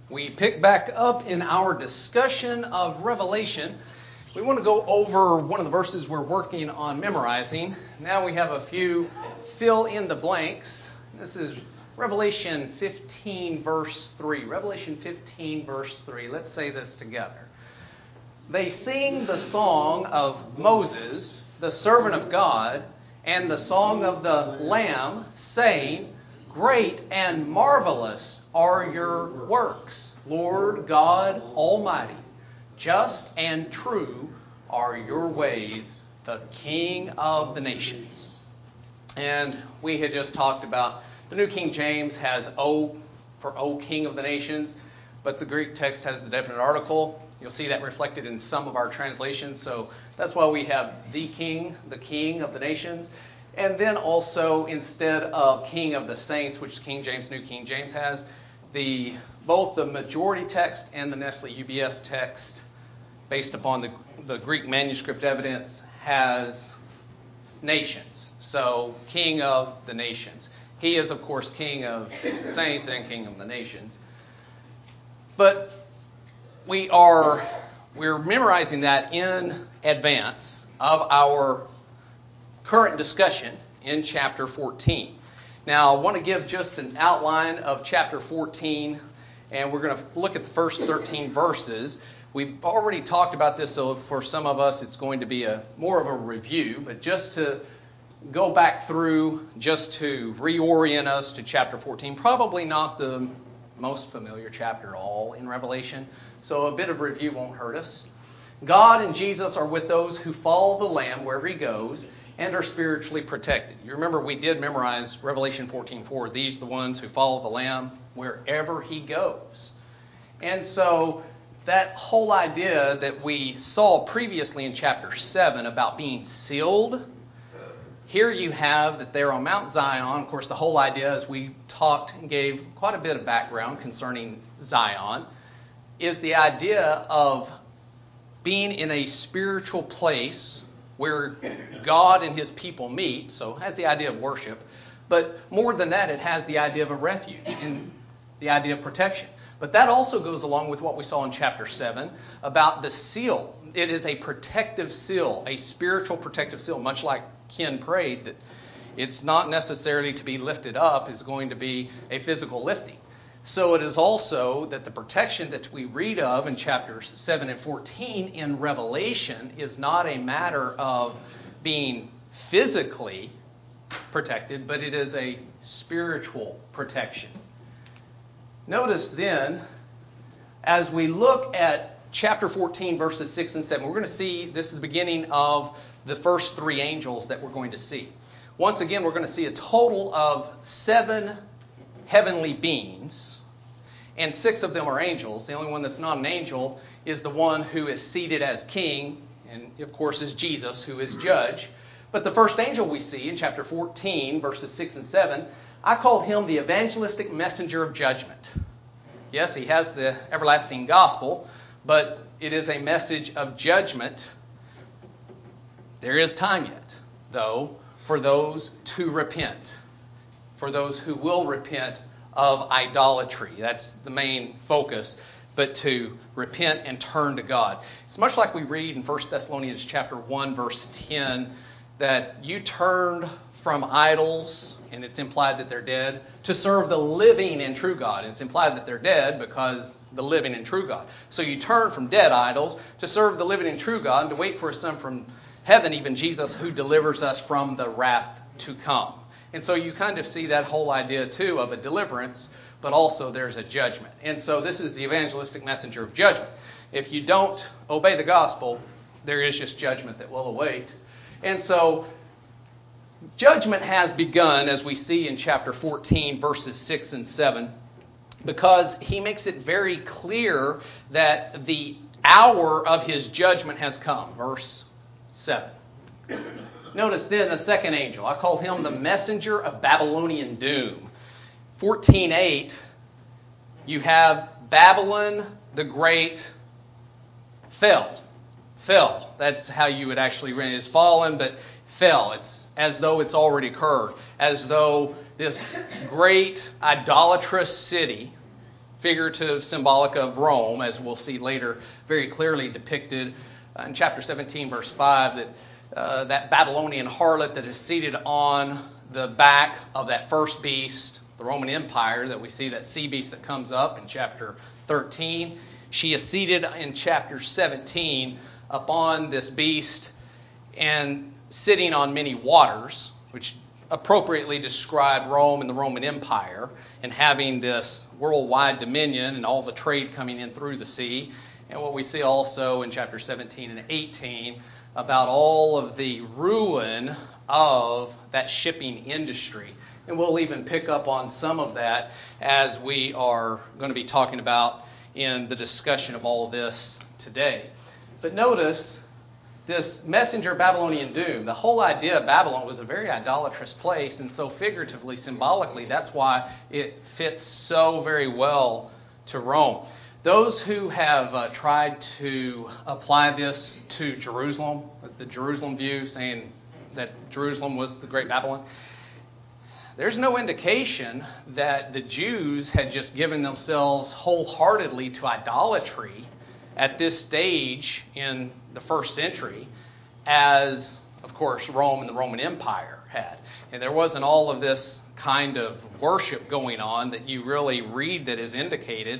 We pick back up in our discussion of Revelation. We want to go over one of the verses we're working on memorizing. Now we have a few fill in the blanks. This is Revelation 15 verse 3. Revelation 15 verse 3. Let's say this together. They sing the song of Moses, the servant of God, and the song of the Lamb, saying, "Great and marvelous are your works, Lord God Almighty. Just and true are your ways, the King of the nations." And we had just talked about the New King James has O for O King of the nations, but the Greek text has the definite article. You'll see that reflected in some of our translations. So that's why we have the King of the nations. And then also, instead of King of the saints, which King James, New King James has, both the majority text and the Nestle UBS text, based upon the Greek manuscript evidence, has nations. So, King of the nations. He is, of course, King of the saints and King of the nations. But we're memorizing that in advance of our current discussion in chapter 14. Now, I want to give just an outline of chapter 14, and we're going to look at the first 13 verses. We've already talked about this, so for some of us it's going to be more of a review, but just to go back through, just to reorient us to chapter 14, probably not the most familiar chapter at all in Revelation, so a bit of review won't hurt us. God and Jesus are with those who follow the Lamb wherever he goes and are spiritually protected. You remember we did memorize Revelation 14:4. These are the ones who follow the Lamb wherever he goes. And so that whole idea that we saw previously in chapter 7 about being sealed, here you have that they're on Mount Zion. Of course, the whole idea, as we talked and gave quite a bit of background concerning Zion, is the idea of being in a spiritual place where God and his people meet. So it has the idea of worship. But more than that, it has the idea of a refuge and the idea of protection. But that also goes along with what we saw in chapter 7 about the seal. It is a protective seal, a spiritual protective seal, much like Ken prayed, that it's not necessarily to be lifted up, is going to be a physical lifting. So it is also that the protection that we read of in chapters 7 and 14 in Revelation is not a matter of being physically protected, but it is a spiritual protection. Notice then, as we look at chapter 14, verses 6 and 7, we're going to see this is the beginning of the first three angels that we're going to see. Once again, we're going to see a total of 7 heavenly beings, and 6 of them are angels. The only one that's not an angel is the one who is seated as king, and of course is Jesus, who is judge. But the first angel we see in chapter 14, verses 6 and 7, I call him the evangelistic messenger of judgment. Yes, he has the everlasting gospel, but it is a message of judgment. There is time yet, though, for those to repent, for those who will repent of idolatry. That's the main focus, but to repent and turn to God. It's much like we read in 1 Thessalonians chapter 1, verse 10, that you turned from idols, and it's implied that they're dead, to serve the living and true God. And it's implied that they're dead because the living and true God. So you turn from dead idols to serve the living and true God and to wait for a son from heaven, even Jesus, who delivers us from the wrath to come. And so you kind of see that whole idea, too, of a deliverance, but also there's a judgment. And so this is the evangelistic messenger of judgment. If you don't obey the gospel, there is just judgment that will await. And so judgment has begun, as we see in chapter 14, verses 6 and 7, because he makes it very clear that the hour of his judgment has come. Verse 7. Notice then the second angel. I call him the messenger of Babylonian doom. 14:8, you have Babylon the Great fell. That's how you would actually read it. It's fallen, but fell. It's as though it's already occurred. As though this great idolatrous city, figurative, symbolic of Rome, as we'll see later very clearly depicted in chapter 17, verse 5, that that Babylonian harlot that is seated on the back of that first beast, the Roman Empire, that we see that sea beast that comes up in chapter 13. She is seated in chapter 17 upon this beast and sitting on many waters, which appropriately describe Rome and the Roman Empire, and having this worldwide dominion and all the trade coming in through the sea. And what we see also in chapter 17 and 18 about all of the ruin of that shipping industry. And we'll even pick up on some of that as we are going to be talking about in the discussion of all of this today. But notice this messenger of Babylonian doom. The whole idea of Babylon was a very idolatrous place, and so figuratively, symbolically, that's why it fits so very well to Rome. Those who have tried to apply this to Jerusalem, the Jerusalem view, saying that Jerusalem was the Great Babylon, there's no indication that the Jews had just given themselves wholeheartedly to idolatry at this stage in the first century, as, of course, Rome and the Roman Empire had. And there wasn't all of this kind of worship going on that you really read that is indicated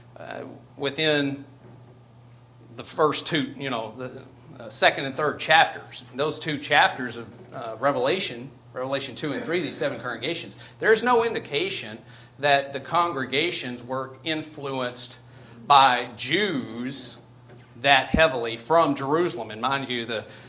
within the first two, the second and third chapters. Those two chapters of Revelation 2 and 3, these 7 congregations, there's no indication that the congregations were influenced by Jews that heavily from Jerusalem. And mind you,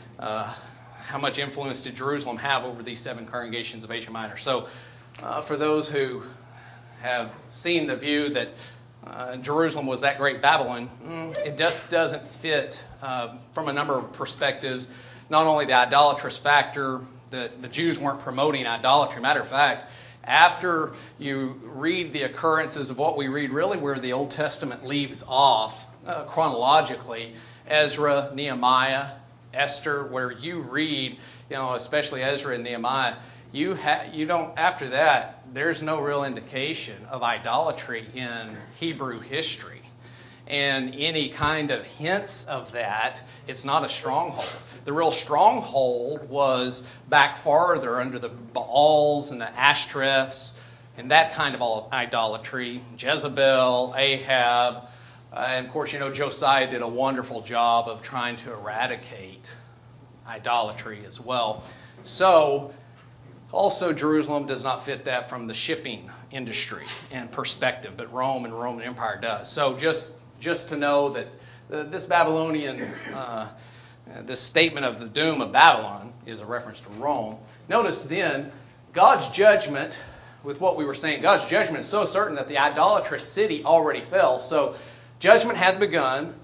how much influence did Jerusalem have over these 7 congregations of Asia Minor? So for those who have seen the view that Jerusalem was that great Babylon, it just doesn't fit from a number of perspectives. Not only the idolatrous factor, that the Jews weren't promoting idolatry. Matter of fact, after you read the occurrences of what we read, really where the Old Testament leaves off chronologically, Ezra, Nehemiah, Esther, where you read, especially Ezra and Nehemiah, you don't, after that, there's no real indication of idolatry in Hebrew history. And any kind of hints of that, it's not a stronghold. The real stronghold was back farther under the Baals and the Ashtoreths and that kind of idolatry. Jezebel, Ahab, and of course, Josiah did a wonderful job of trying to eradicate idolatry as well. So, also Jerusalem does not fit that from the shipping industry and perspective, but Rome and the Roman Empire does. So just to know that this Babylonian, this statement of the doom of Babylon is a reference to Rome. Notice then, God's judgment, with what we were saying, God's judgment is so certain that the idolatrous city already fell. So judgment has begun.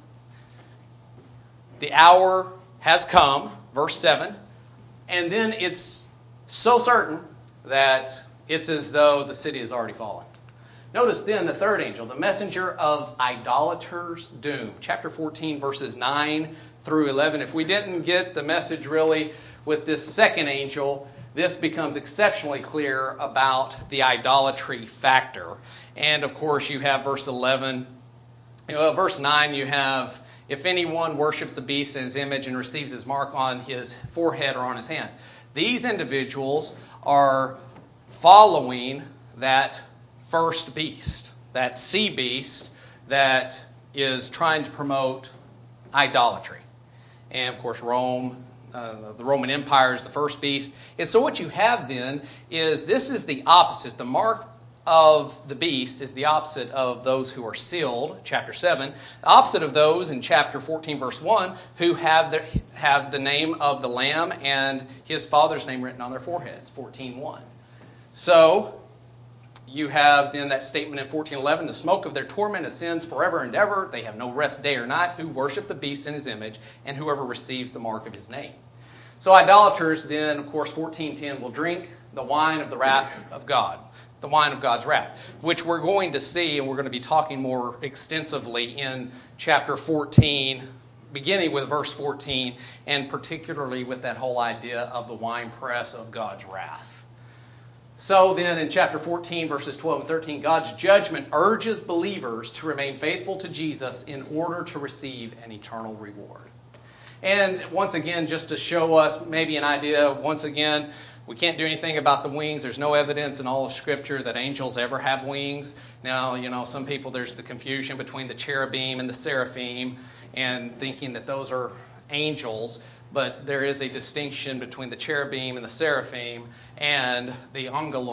The hour has come, verse 7. And then it's so certain that it's as though the city has already fallen. Notice then the third angel, the messenger of idolaters' doom. Chapter 14, verses 9 through 11. If we didn't get the message really with this second angel, this becomes exceptionally clear about the idolatry factor. And of course you have verse 11. Verse 9 you have, if anyone worships the beast in his image and receives his mark on his forehead or on his hand. These individuals are following that first beast, that sea beast that is trying to promote idolatry. And of course Rome, the Roman Empire is the first beast. And so what you have then is this is the opposite. The mark of the beast is the opposite of those who are sealed, chapter 7. The opposite of those in chapter 14, verse 1, who have the name of the Lamb and his Father's name written on their foreheads, 14:1. So you have then that statement in 14:11, the smoke of their torment ascends forever and ever. They have no rest day or night who worship the beast in his image and whoever receives the mark of his name. So idolaters then, of course, 14:10 will drink the wine of the wrath of God, the wine of God's wrath, which we're going to see, and we're going to be talking more extensively in chapter 14, beginning with verse 14, and particularly with that whole idea of the winepress of God's wrath. So then in chapter 14, verses 12 and 13, God's judgment urges believers to remain faithful to Jesus in order to receive an eternal reward. And once again, just to show us maybe an idea, once again, we can't do anything about the wings. There's no evidence in all of Scripture that angels ever have wings. Now, some people, there's the confusion between the cherubim and the seraphim and thinking that those are angels. But there is a distinction between the cherubim and the seraphim and the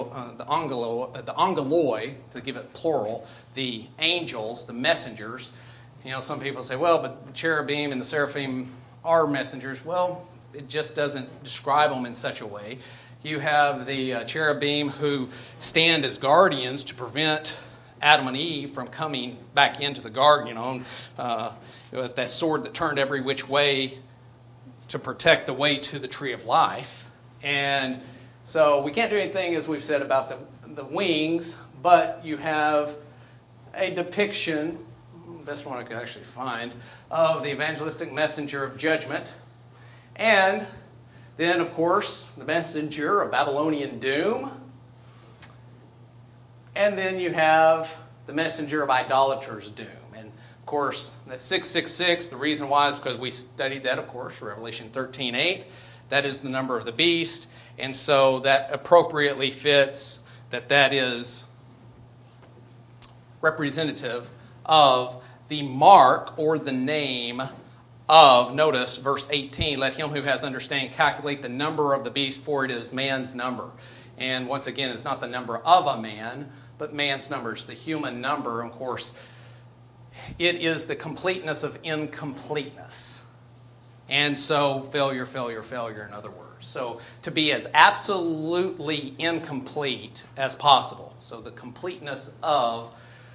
angeloi, to give it plural, the angels, the messengers. Some people say, well, but the cherubim and the seraphim are messengers. Well, it just doesn't describe them in such a way. You have the cherubim who stand as guardians to prevent Adam and Eve from coming back into the garden, that sword that turned every which way to protect the way to the tree of life. And so we can't do anything, as we've said, about the wings, but you have a depiction, best one I could actually find, of the evangelistic messenger of judgment. And then, of course, the messenger of Babylonian doom. And then you have the messenger of idolaters' doom. And, of course, that 666, the reason why is because we studied that, of course, Revelation 13:8. That is the number of the beast. And so that appropriately fits that is representative of the mark or the name of, notice verse 18, let him who has understanding calculate the number of the beast, for it is man's number. And once again, it's not the number of a man, but man's number. It's the human number. Of course, it is the completeness of incompleteness. And so failure, in other words. So to be as absolutely incomplete as possible. So the completeness of,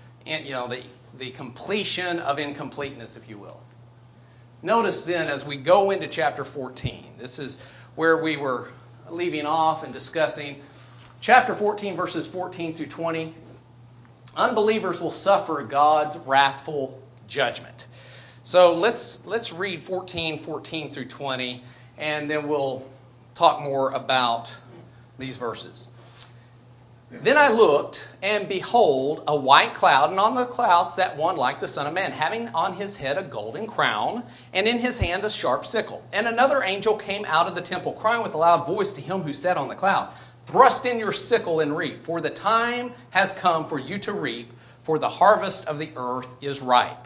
the completion of incompleteness, if you will. Notice then, as we go into chapter 14, this is where we were leaving off and discussing. Chapter 14, verses 14 through 20. Unbelievers will suffer God's wrathful judgment. So let's read 14 through 20, and then we'll talk more about these verses. Then I looked, and behold, a white cloud, and on the cloud sat one like the Son of Man, having on his head a golden crown, and in his hand a sharp sickle. And another angel came out of the temple, crying with a loud voice to him who sat on the cloud, thrust in your sickle and reap, for the time has come for you to reap, for the harvest of the earth is ripe.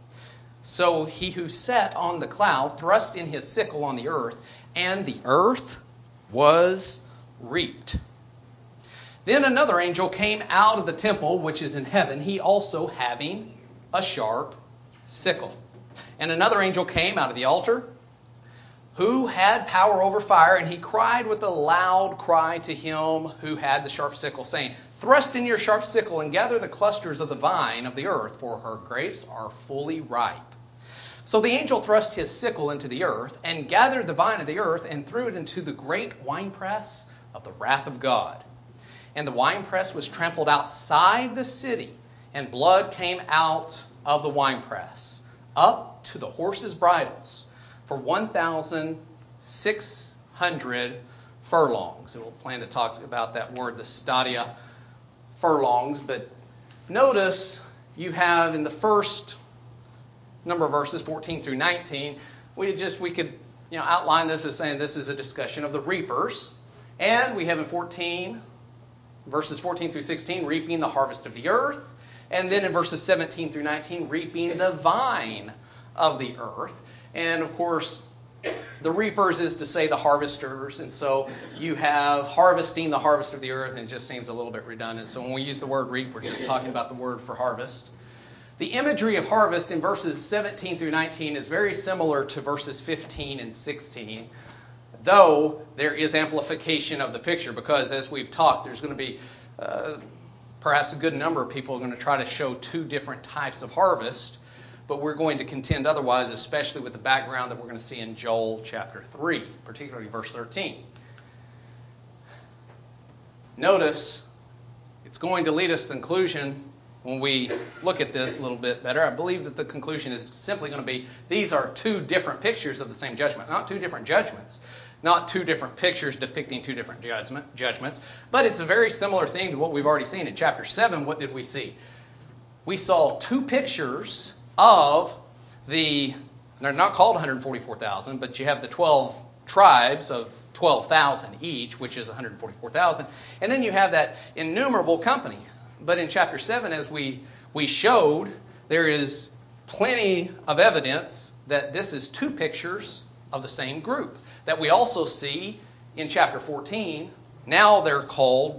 So he who sat on the cloud thrust in his sickle on the earth, and the earth was reaped. Then another angel came out of the temple which is in heaven, he also having a sharp sickle. And another angel came out of the altar, who had power over fire, and he cried with a loud cry to him who had the sharp sickle, saying, thrust in your sharp sickle and gather the clusters of the vine of the earth, for her grapes are fully ripe. So the angel thrust his sickle into the earth, and gathered the vine of the earth, and threw it into the great winepress of the wrath of God. And the winepress was trampled outside the city, and blood came out of the winepress, up to the horses' bridles, for 1,600 furlongs. And we'll plan to talk about that word, the stadia furlongs. But notice you have in the first number of verses, 14 through 19, we could outline this as saying this is a discussion of the reapers. And we have in 14, verses 14 through 16, reaping the harvest of the earth. And then in verses 17 through 19, reaping the vine of the earth. And of course, the reapers is to say the harvesters. And so you have harvesting the harvest of the earth, and it just seems a little bit redundant. So when we use the word reap, we're just talking about the word for harvest. The imagery of harvest in verses 17 through 19 is very similar to verses 15 and 16, though there is amplification of the picture, because as we've talked, there's going to be perhaps a good number of people are going to try to show two different types of harvest, but we're going to contend otherwise, especially with the background that we're going to see in Joel chapter 3, particularly verse 13. Notice, it's going to lead us to the conclusion when we look at this a little bit better. I believe that the conclusion is simply going to be these are two different pictures of the same judgment, not two different judgments. not two different pictures depicting two different judgments, but it's a very similar thing to what we've already seen. In chapter 7, what did we see? We saw two pictures of they're not called 144,000, but you have the 12 tribes of 12,000 each, which is 144,000. And then you have that innumerable company. But in chapter 7, as we showed, there is plenty of evidence that this is two pictures of the same group that we also see in chapter 14. Now they're called the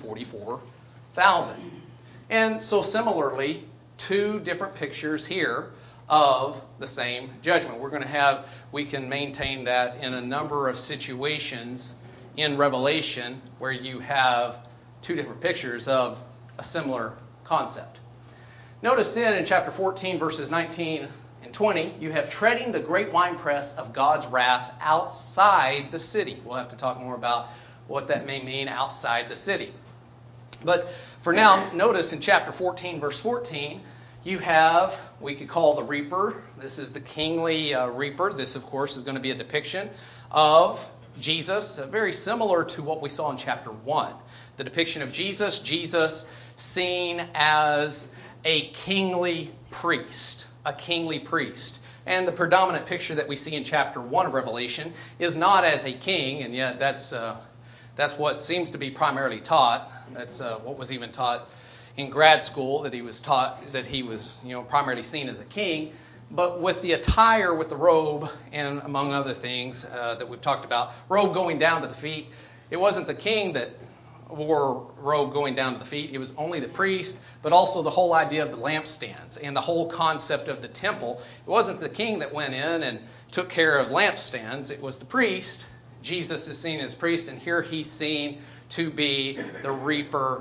144,000. And so similarly, two different pictures here of the same judgment. We can maintain that in a number of situations in Revelation where you have two different pictures of a similar concept. Notice then in chapter 14, verses 19 and 20, you have treading the great winepress of God's wrath outside the city. We'll have to talk more about what that may mean outside the city. But for now, notice in chapter 14, verse 14, you have, we could call the reaper. This is the kingly reaper. This, of course, is going to be a depiction of Jesus, very similar to what we saw in chapter 1. The depiction of Jesus seen as a kingly priest. And the predominant picture that we see in chapter 1 of Revelation is not as a king, and yet that's what seems to be primarily taught. That's what was even taught in grad school, that he was primarily seen as a king. But with the attire, with the robe, and among other things that we've talked about, robe going down to the feet, it wasn't the king that wore robe going down to the feet. It was only the priest, but also the whole idea of the lampstands and the whole concept of the temple. It wasn't the king that went in and took care of lampstands. It was the priest. Jesus is seen as priest, and here he's seen to be the reaper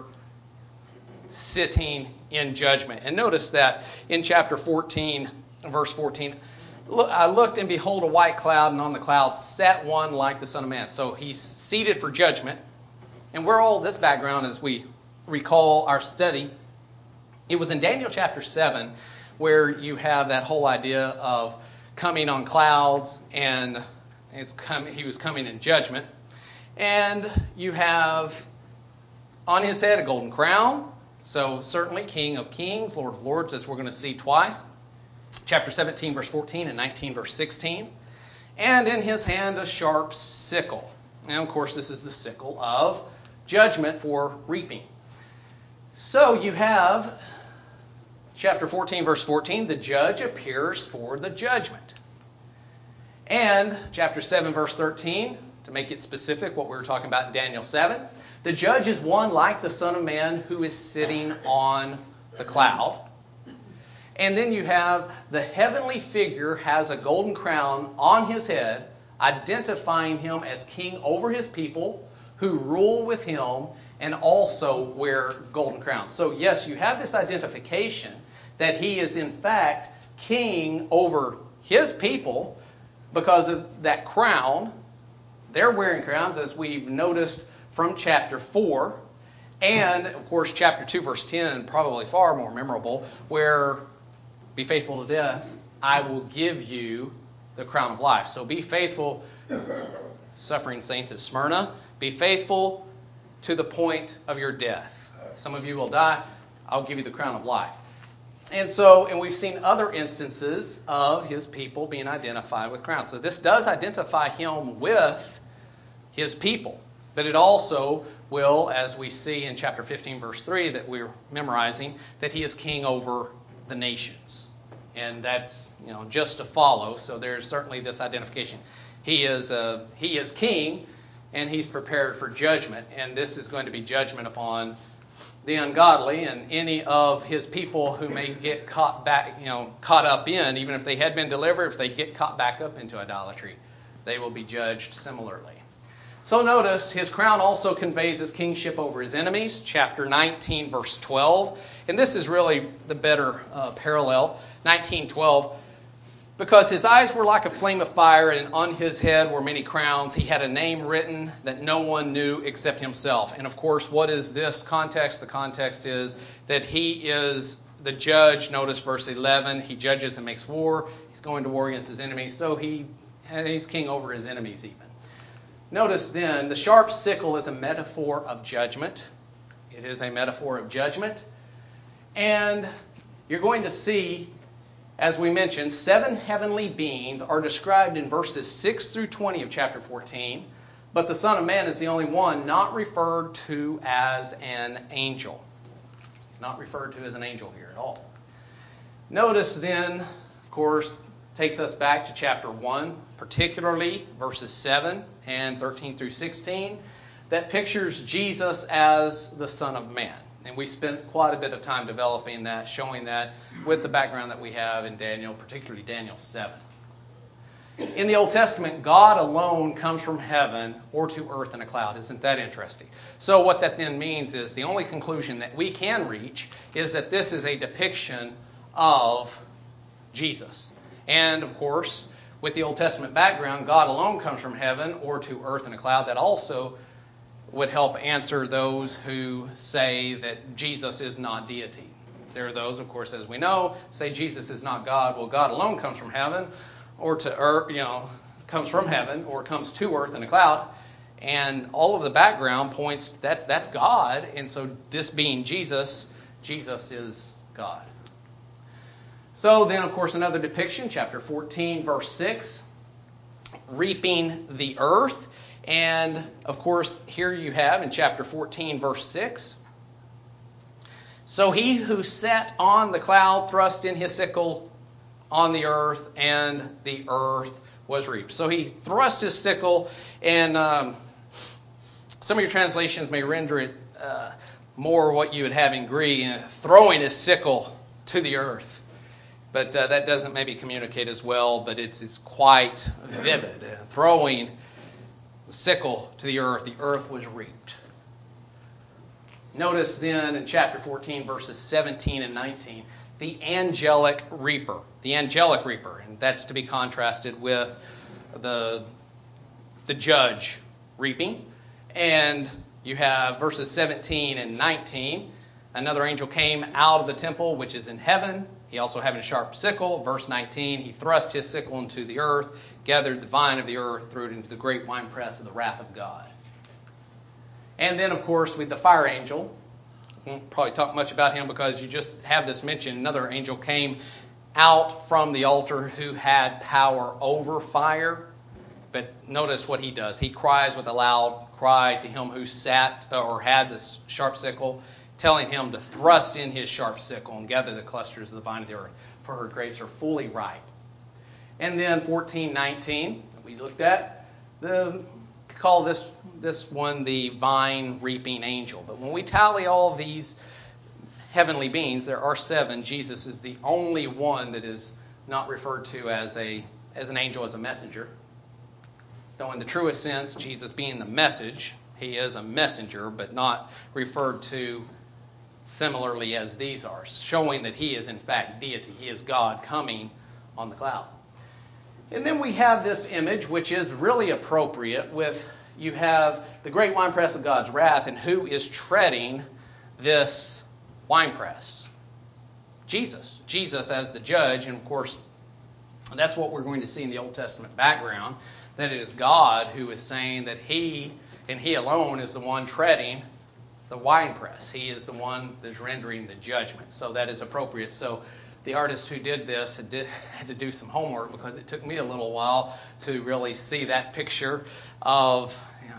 sitting in judgment. And notice that in chapter 14, verse 14, I looked and behold a white cloud, and on the cloud sat one like the Son of Man. So he's seated for judgment. And where all this background, as we recall our study, it was in Daniel chapter 7 where you have that whole idea of coming on clouds, and he was coming in judgment. And you have on his head a golden crown. So certainly King of Kings, Lord of Lords, as we're going to see twice. Chapter 17, verse 14 and 19, verse 16. And in his hand a sharp sickle. Now, of course, this is the sickle of judgment for reaping. So you have chapter 14, verse 14, the judge appears for the judgment. And chapter 7, verse 13, to make it specific, what we were talking about in Daniel 7, the judge is one like the Son of Man who is sitting on the cloud. And then you have the heavenly figure has a golden crown on his head, identifying him as king over his people who rule with him and also wear golden crowns. So yes, you have this identification that he is in fact king over his people because of that crown. They're wearing crowns, as we've noticed from chapter 4. And, of course, chapter 2, verse 10, probably far more memorable, where, be faithful to death, I will give you the crown of life. So be faithful, suffering saints at Smyrna. Be faithful to the point of your death. Some of you will die. I'll give you the crown of life. And we've seen other instances of his people being identified with crowns. So this does identify him with his people. But it also will, as we see in chapter 15, verse 3 that we're memorizing, that he is king over the nations. And that's just to follow. So there's certainly this identification. He is king, and he's prepared for judgment. And this is going to be judgment upon the ungodly and any of his people who may get caught up in, even if they had been delivered, if they get caught back up into idolatry, they will be judged similarly. So notice, his crown also conveys his kingship over his enemies, chapter 19, verse 12. And this is really the better parallel, 19:12. Because his eyes were like a flame of fire, and on his head were many crowns. He had a name written that no one knew except himself. And of course, what is this context? The context is that he is the judge. Notice verse 11. He judges and makes war. He's going to war against his enemies. So he's king over his enemies even. Notice then, the sharp sickle is a metaphor of judgment. It is a metaphor of judgment. And you're going to see, as we mentioned, 7 heavenly beings are described in verses 6 through 20 of chapter 14. But the Son of Man is the only one not referred to as an angel. He's not referred to as an angel here at all. Notice then, of course, takes us back to chapter 1, particularly verses 7 and 13 through 16, that pictures Jesus as the Son of Man. And we spent quite a bit of time developing that, showing that with the background that we have in Daniel, particularly Daniel 7. In the Old Testament, God alone comes from heaven or to earth in a cloud. Isn't that interesting? So what that then means is the only conclusion that we can reach is that this is a depiction of Jesus. And, of course, with the Old Testament background, God alone comes from heaven or to earth in a cloud. That also would help answer those who say that Jesus is not deity. There are those, of course, as we know, say Jesus is not God. Well, God alone comes from heaven or to earth, comes from heaven or comes to earth in a cloud. And all of the background points that's God. And so this being Jesus, Jesus is God. So then, of course, another depiction, chapter 14, verse 6, reaping the earth. And, of course, here you have in chapter 14, verse 6, so he who sat on the cloud thrust in his sickle on the earth, and the earth was reaped. So he thrust his sickle, and some of your translations may render it more what you would have in Greek, throwing his sickle to the earth. But that doesn't maybe communicate as well, but it's quite vivid. Throwing the sickle to the earth was reaped. Notice then in chapter 14, verses 17 and 19, the angelic reaper. The angelic reaper, and that's to be contrasted with the judge reaping. And you have verses 17 and 19. Another angel came out of the temple, which is in heaven. He also having a sharp sickle. Verse 19, he thrust his sickle into the earth, gathered the vine of the earth, threw it into the great winepress of the wrath of God. And then, of course, with the fire angel, I won't probably talk much about him because you just have this mentioned. Another angel came out from the altar who had power over fire. But notice what he does. He cries with a loud cry to him who sat or had this sharp sickle, telling him to thrust in his sharp sickle and gather the clusters of the vine of the earth, for her grapes are fully ripe. And then 14:19, we looked at, call this one the vine reaping angel. But when we tally all of these heavenly beings, there are 7. Jesus is the only one that is not referred to as an angel, as a messenger. Though in the truest sense, Jesus being the message, he is a messenger, but not referred to similarly as these are, showing that he is in fact deity. He is God coming on the cloud. And then we have this image, which is really appropriate, with you have the great winepress of God's wrath, and who is treading this winepress? Jesus. Jesus as the judge, and of course, that's what we're going to see in the Old Testament background, that it is God who is saying that he, and he alone, is the one treading the winepress. He is the one that's rendering the judgment. So that is appropriate. So the artist who did this had to do some homework, because it took me a little while to really see that picture of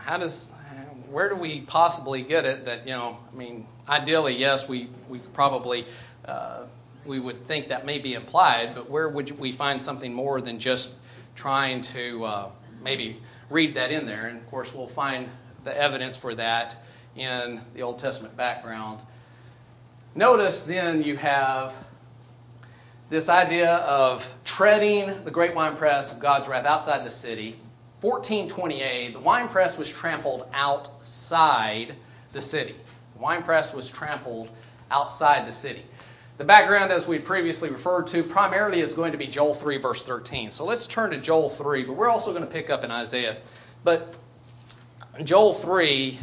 where do we possibly get it that, ideally, yes, we probably we would think that may be implied, but where would we find something more than just trying to maybe read that in there? And of course, we'll find the evidence for that in the Old Testament background. Notice then you have this idea of treading the great winepress of God's wrath outside the city. 14:20a, the winepress was trampled outside the city. The winepress was trampled outside the city. The background, as we previously referred to, primarily is going to be Joel 3, verse 13. So let's turn to Joel 3, but we're also going to pick up in Isaiah. But in Joel 3,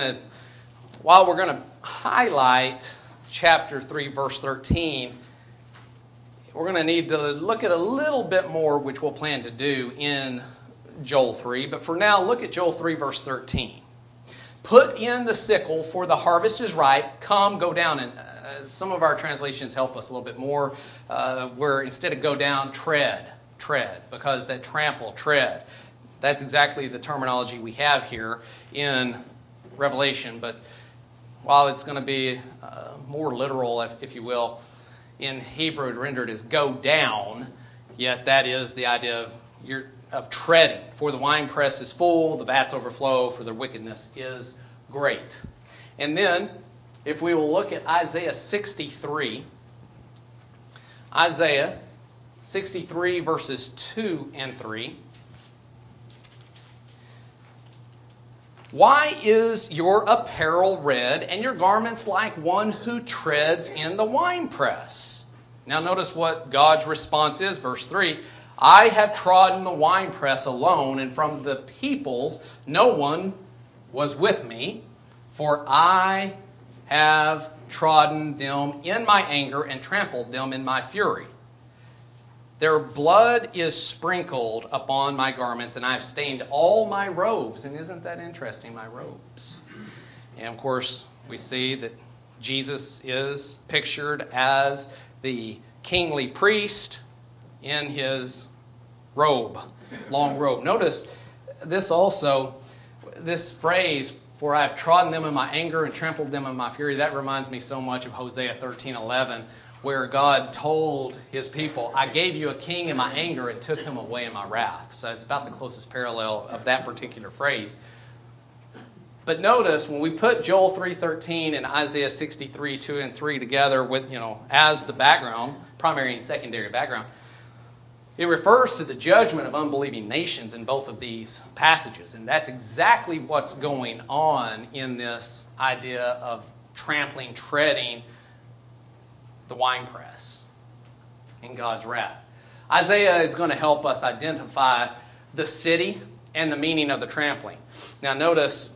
while we're going to highlight chapter 3, verse 13, we're going to need to look at a little bit more, which we'll plan to do in Joel 3, but for now, look at Joel 3, verse 13. Put in the sickle, for the harvest is ripe. Come, go down. And some of our translations help us a little bit more, where instead of go down, tread, because that trample, tread. That's exactly the terminology we have here in Revelation. But while it's going to be more literal, if you will, in Hebrew it rendered as go down, yet that is the idea of treading. For the winepress is full, the vats overflow, for their wickedness is great. And then, if we will look at Isaiah 63, Isaiah 63 verses 2 and 3. Why is your apparel red and your garments like one who treads in the winepress? Now notice what God's response is, verse 3. I have trodden the winepress alone, and from the peoples no one was with me, for I have trodden them in my anger and trampled them in my fury. Their blood is sprinkled upon my garments, and I have stained all my robes. And isn't that interesting, my robes? And of course, we see that Jesus is pictured as the kingly priest in his robe, long robe. Notice this also, this phrase, for I have trodden them in my anger and trampled them in my fury, that reminds me so much of Hosea 13:11, where God told his people, I gave you a king in my anger and took him away in my wrath. So it's about the closest parallel of that particular phrase. But notice, when we put Joel 3:13 and Isaiah 63, 2 and 3 together with, as the background, primary and secondary background, it refers to the judgment of unbelieving nations in both of these passages. And that's exactly what's going on in this idea of trampling, treading the winepress in God's wrath. Isaiah is going to help us identify the city and the meaning of the trampling. Now notice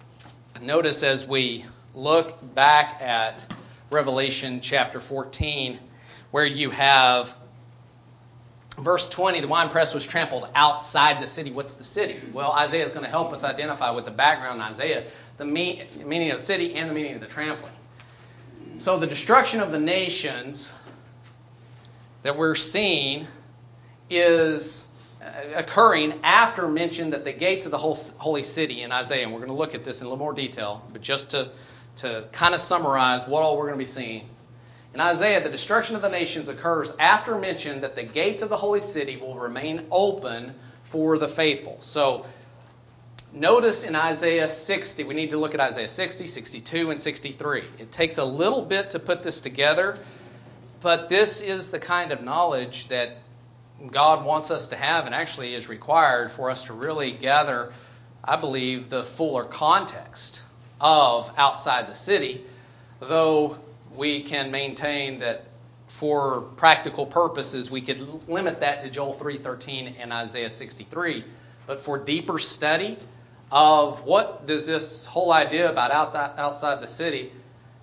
as we look back at Revelation chapter 14, where you have verse 20, the winepress was trampled outside the city. What's the city? Well, Isaiah is going to help us identify with the background in Isaiah the meaning of the city and the meaning of the trampling. So the destruction of the nations that we're seeing is occurring after mention that the gates of the holy city in Isaiah, and we're going to look at this in a little more detail, but just to kind of summarize what all we're going to be seeing. In Isaiah, the destruction of the nations occurs after mention that the gates of the holy city will remain open for the faithful. So notice in Isaiah 60, we need to look at Isaiah 60, 62, and 63. It takes a little bit to put this together, but this is the kind of knowledge that God wants us to have and actually is required for us to really gather, I believe, the fuller context of outside the city, though we can maintain that for practical purposes we could limit that to Joel 3:13 and Isaiah 63. But for deeper study of what does this whole idea about outside the city,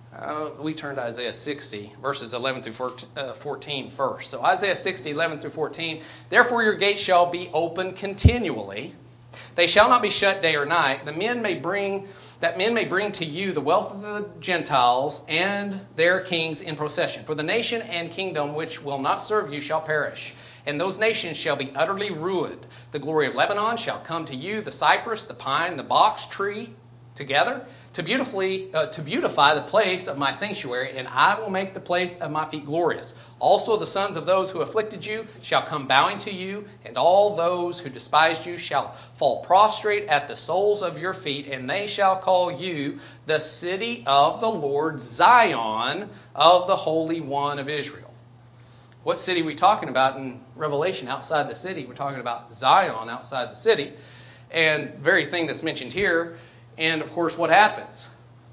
we turn to Isaiah 60, verses 11 through 14 first. So Isaiah 60, 11 through 14, therefore your gates shall be open continually. They shall not be shut day or night. That men may bring to you the wealth of the Gentiles and their kings in procession. For the nation and kingdom which will not serve you shall perish, and those nations shall be utterly ruined. The glory of Lebanon shall come to you, the cypress, the pine, the box tree together, to beautify the place of my sanctuary, and I will make the place of my feet glorious. Also the sons of those who afflicted you shall come bowing to you, and all those who despised you shall fall prostrate at the soles of your feet, and they shall call you the city of the Lord, Zion of the Holy One of Israel. What city are we talking about in Revelation outside the city? We're talking about Zion outside the city, and the very thing that's mentioned here. And of course, what happens?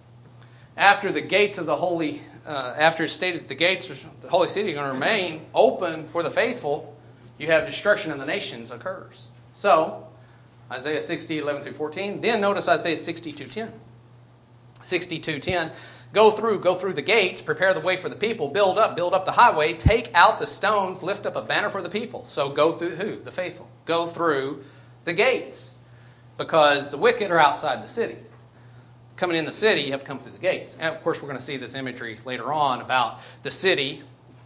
After the gates of the holy, after it's stated that the gates of the holy city are going to remain open for the faithful, you have destruction of the nations occurs. So, Isaiah 60, 11 through 14. Then notice Isaiah 62:10. 62:10. Go through the gates, prepare the way for the people, build up the highway, take out the stones, lift up a banner for the people. So go through who? The faithful. Go through the gates, because the wicked are outside the city. Coming in the city, you have to come through the gates. And of course, we're going to see this imagery later on about the city,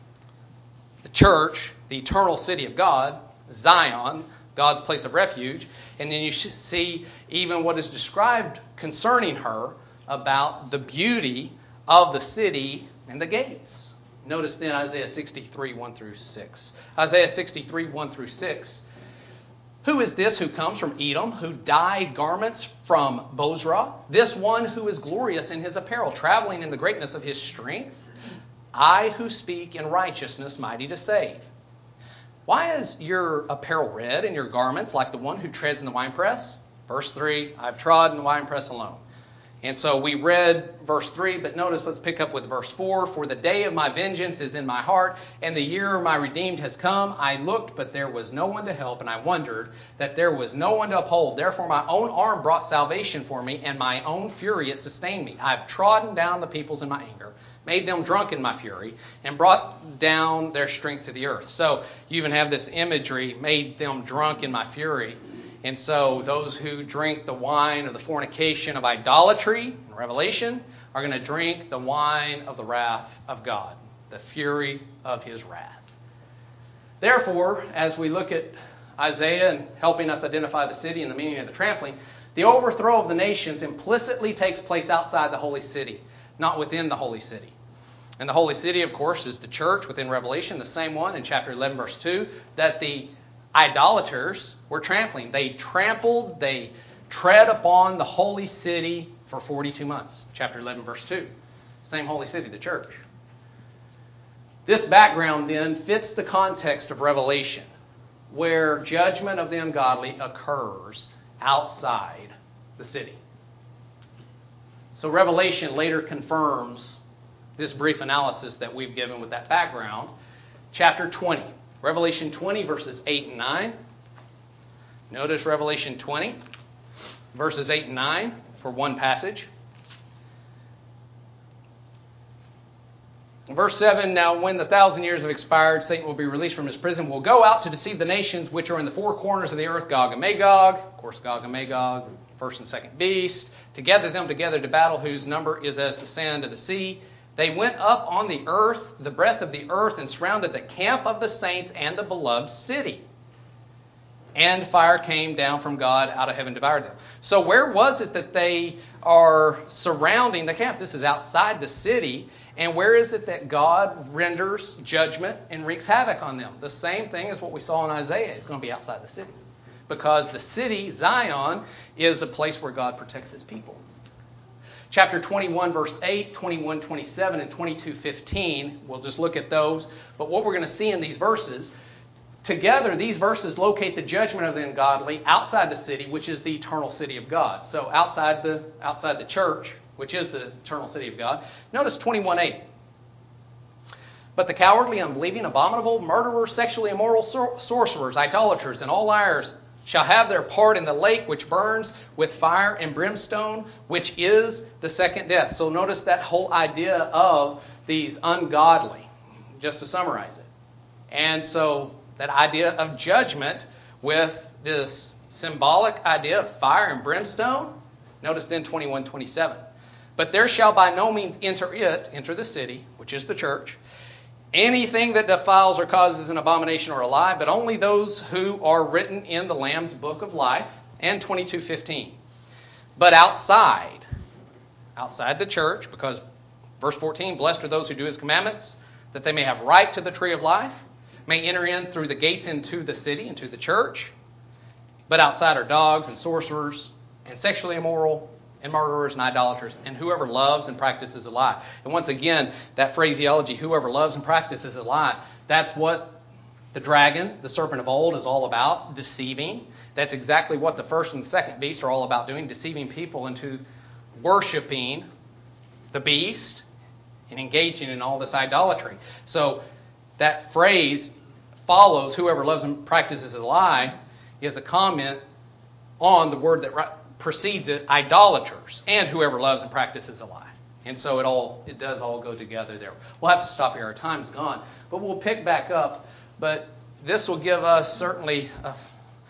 the church, the eternal city of God, Zion, God's place of refuge. And then you should see even what is described concerning her about the beauty of the city and the gates. Notice then Isaiah 63, 1 through 6. Isaiah 63, 1 through 6. Who is this who comes from Edom, who dyed garments from Bozrah? This one who is glorious in his apparel, traveling in the greatness of his strength? I who speak in righteousness, mighty to save. Why is your apparel red and your garments like the one who treads in the winepress? Verse 3, I've trod in the winepress alone. And so we read verse 3, but notice, let's pick up with verse 4. For the day of my vengeance is in my heart, and the year of my redeemed has come. I looked, but there was no one to help, and I wondered that there was no one to uphold. Therefore my own arm brought salvation for me, and my own fury it sustained me. I have trodden down the peoples in my anger, made them drunk in my fury, and brought down their strength to the earth. So you even have this imagery, made them drunk in my fury. And so those who drink the wine of the fornication of idolatry in Revelation are going to drink the wine of the wrath of God, the fury of his wrath. Therefore, as we look at Isaiah and helping us identify the city and the meaning of the trampling, the overthrow of the nations implicitly takes place outside the holy city, not within the holy city. And the holy city, of course, is the church within Revelation, the same one in chapter 11, verse 2, that the idolaters were trampling. They trampled, they tread upon the holy city for 42 months. Chapter 11, verse 2. Same holy city, the church. This background then fits the context of Revelation, where judgment of the ungodly occurs outside the city. So Revelation later confirms this brief analysis that we've given with that background. Chapter 20. Revelation 20, verses 8 and 9. Notice Revelation 20, verses 8 and 9 for one passage. Verse 7, now when the 1,000 years have expired, Satan will be released from his prison, will go out to deceive the nations which are in the four corners of the earth, Gog and Magog. Of course, Gog and Magog, first and second beast. To gather them together to battle, whose number is as the sand of the sea. They went up on the earth, the breadth of the earth, and surrounded the camp of the saints and the beloved city. And fire came down from God out of heaven, devoured them. So where was it that they are surrounding the camp? This is outside the city. And where is it that God renders judgment and wreaks havoc on them? The same thing as what we saw in Isaiah. It's going to be outside the city. Because the city, Zion, is a place where God protects his people. Chapter 21, verse 8, 21, 27, and 22, 15. We'll just look at those. But what we're going to see in these verses, together, these verses locate the judgment of the ungodly outside the city, which is the eternal city of God. So outside the church, which is the eternal city of God. Notice 21:8. But the cowardly, unbelieving, abominable, murderers, sexually immoral, sorcerers, idolaters, and all liars shall have their part in the lake which burns with fire and brimstone, which is the second death. So notice that whole idea of these ungodly, just to summarize it. And so that idea of judgment with this symbolic idea of fire and brimstone. Notice then 21:27. But there shall by no means enter the city, which is the church, anything that defiles or causes an abomination or a lie, but only those who are written in the Lamb's book of life. And 22:15. But outside the church, because verse 14, blessed are those who do his commandments, that they may have right to the tree of life, may enter in through the gates into the city, into the church. But outside are dogs and sorcerers and sexually immoral and murderers and idolaters, and whoever loves and practices a lie. And once again, that phraseology, whoever loves and practices a lie, that's what the dragon, the serpent of old, is all about, deceiving. That's exactly what the first and second beast are all about doing, deceiving people into worshiping the beast and engaging in all this idolatry. So that phrase follows, whoever loves and practices a lie, is a comment on the word that precedes it, idolaters, and whoever loves and practices a lie. And so it does all go together there. We'll have to stop here. Our time's gone. But we'll pick back up. But this will give us certainly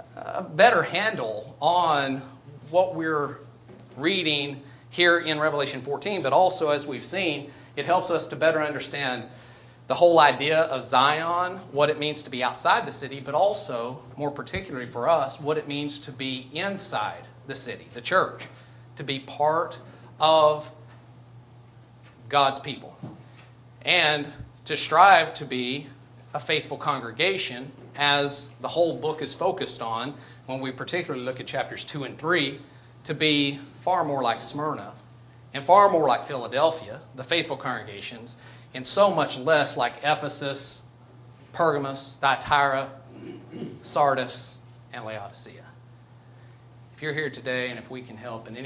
a better handle on what we're reading here in Revelation 14, but also, as we've seen, it helps us to better understand the whole idea of Zion, what it means to be outside the city, but also, more particularly for us, what it means to be inside the city, the church, to be part of God's people, and to strive to be a faithful congregation, as the whole book is focused on, when we particularly look at chapters 2 and 3, to be far more like Smyrna and far more like Philadelphia, the faithful congregations, and so much less like Ephesus, Pergamos, Thyatira, Sardis, and Laodicea. If you're here today, and if we can help in any